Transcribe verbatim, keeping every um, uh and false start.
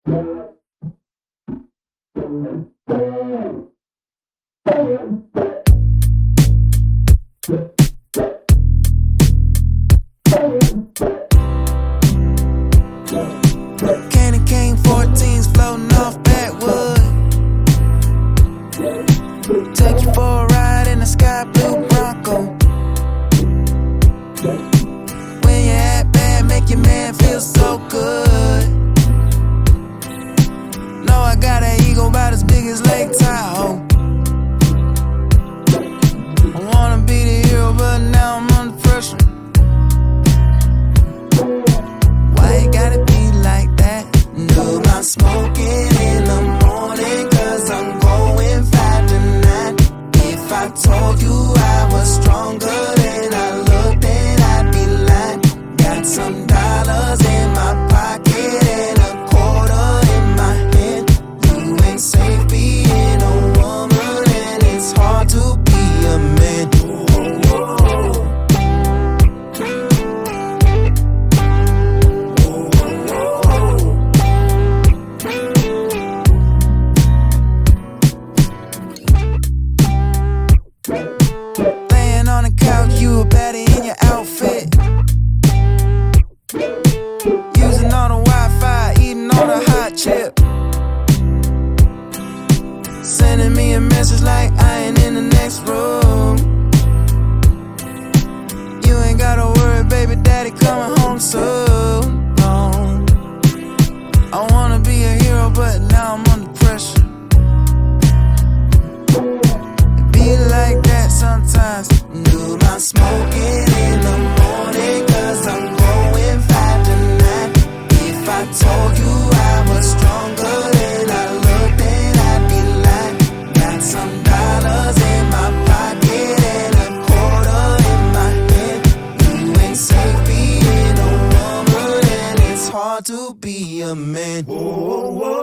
Candy cane fourteens floating off backwood. Take you for a ride in a sky blue Bronco. When you act bad, make your man feel so good. Know I got an ego about as big as Lake Tahoe. I wanna be the hero, but now I'm under pressure. Why you gotta be like that? No, I'm not smoking in the morning, cause I'm going five to nine. If I told you I was stronger than I look, then I'd be lying. Got some dollars in my pocket and a quarter in my hand. You ain't safe being a woman, and it's hard to be a man. Laying on the couch, you a baddie in your outfit. Using all the Wi-Fi, eating all the hot chip. Sending me a message like I ain't in the next room. You ain't gotta worry, baby daddy coming home soon. No. I wanna be a hero, but now I'm under pressure. Be like that sometimes. Do my smoking in the morning, cause I'm going five to nine. If I told you I was stronger than I look, then I'd be lying. Got some dollars in my pocket and a quarter in my hand. You ain't safe being a woman, and it's hard to be a man. Whoa, whoa, whoa.